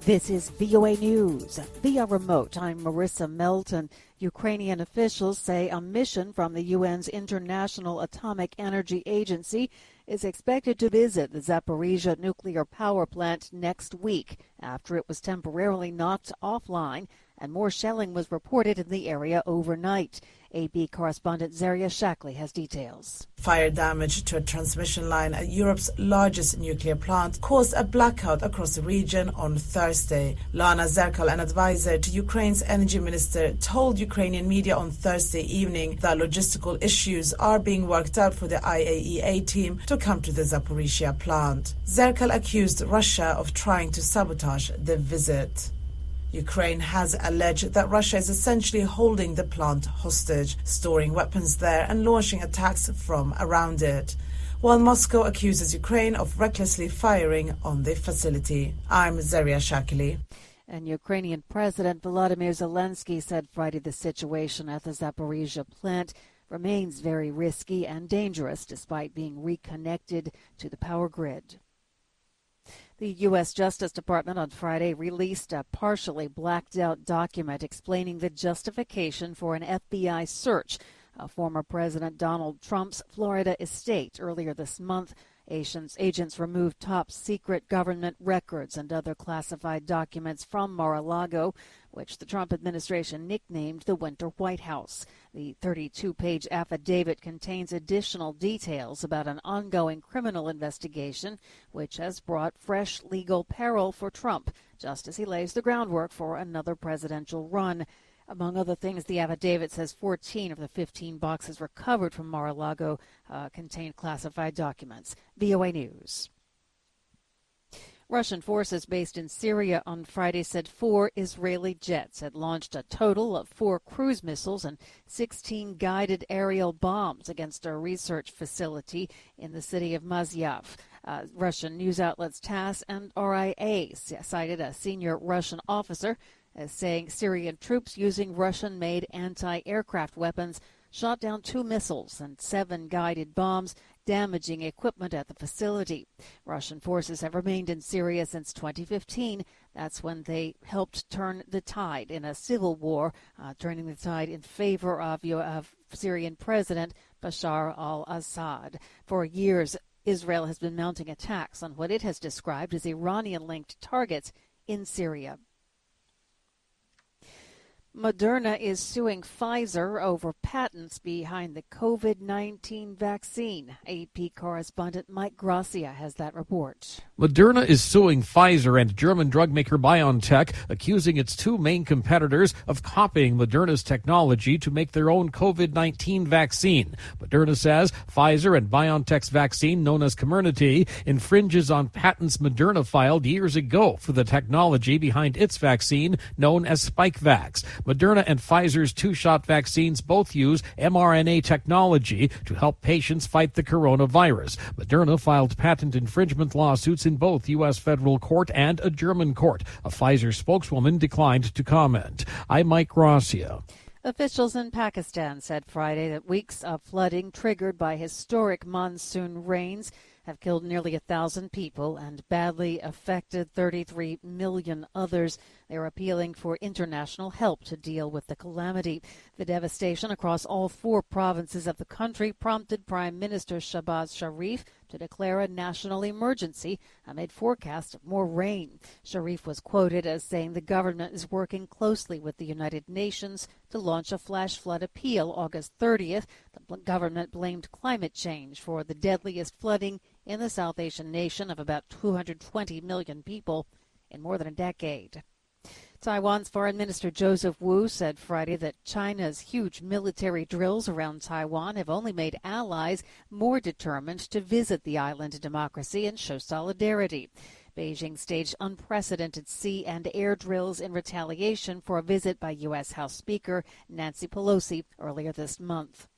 This is VOA News. Via remote, I'm Marissa Melton. Ukrainian officials say a mission from the UN's International Atomic Energy Agency is expected to visit the Zaporizhzhia nuclear power plant next week after it was temporarily knocked offline and more shelling was reported in the area overnight. AP correspondent Zaria Shackley has details. Fire damage to a transmission line at Europe's largest nuclear plant caused a blackout across the region on Thursday. Lana Zerkal, an advisor to Ukraine's energy minister, told Ukrainian media on Thursday evening that logistical issues are being worked out for the IAEA team to come to the Zaporizhzhia plant. Zerkal accused Russia of trying to sabotage the visit. Ukraine has alleged that Russia is essentially holding the plant hostage, storing weapons there and launching attacks from around it, while Moscow accuses Ukraine of recklessly firing on the facility. I'm Zaria Shackley. And Ukrainian President Volodymyr Zelensky said Friday the situation at the Zaporizhzhia plant remains very risky and dangerous despite being reconnected to the power grid. The U.S. Justice Department on Friday released a partially blacked-out document explaining the justification for an FBI search of former President Donald Trump's Florida estate earlier this month. Agents removed top-secret government records and other classified documents from Mar-a-Lago, which the Trump administration nicknamed the Winter White House. The 32-page affidavit contains additional details about an ongoing criminal investigation, which has brought fresh legal peril for Trump, just as he lays the groundwork for another presidential run. Among other things, the affidavit says 14 of the 15 boxes recovered from Mar-a-Lago contained classified documents. VOA News. Russian forces based in Syria on Friday said 4 Israeli jets had launched a total of 4 cruise missiles and 16 guided aerial bombs against a research facility in the city of Masyaf. Russian news outlets TASS and RIA cited a senior Russian officer as saying Syrian troops using Russian-made anti-aircraft weapons shot down 2 missiles and 7 guided bombs, damaging equipment at the facility. Russian forces have remained in Syria since 2015. That's when they helped turn the tide in a civil war, turning the tide in favor of Syrian President Bashar al-Assad. For years, Israel has been mounting attacks on what it has described as Iranian-linked targets in Syria. Moderna is suing Pfizer over patents behind the COVID-19 vaccine. AP correspondent Mike Gracia has that report. Moderna is suing Pfizer and German drug maker BioNTech, accusing its 2 main competitors of copying Moderna's technology to make their own COVID-19 vaccine. Moderna says Pfizer and BioNTech's vaccine, known as Comirnaty, infringes on patents Moderna filed years ago for the technology behind its vaccine, known as Spikevax. Moderna and Pfizer's 2-shot vaccines both use mRNA technology to help patients fight the coronavirus. Moderna filed patent infringement lawsuits in both U.S. federal court and a German court. A Pfizer spokeswoman declined to comment. I'm Mike Gracia. Officials in Pakistan said Friday that weeks of flooding triggered by historic monsoon rains have killed nearly 1,000 people and badly affected 33 million others. They're appealing for international help to deal with the calamity. The devastation across all 4 provinces of the country prompted Prime Minister Shahbaz Sharif to declare a national emergency amid forecasts of more rain. Sharif was quoted as saying the government is working closely with the United Nations to launch a flash flood appeal August 30th. The government blamed climate change for the deadliest flooding in the South Asian nation of about 220 million people in more than a decade. Taiwan's Foreign Minister Joseph Wu said Friday that China's huge military drills around Taiwan have only made allies more determined to visit the island democracy and show solidarity. Beijing staged unprecedented sea and air drills in retaliation for a visit by U.S. House Speaker Nancy Pelosi earlier this month.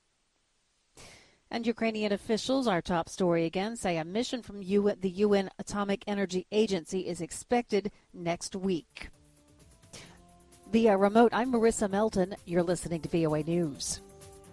And Ukrainian officials, our top story again, say a mission from the UN Atomic Energy Agency is expected next week. Via remote, I'm Marissa Melton. You're listening to VOA News.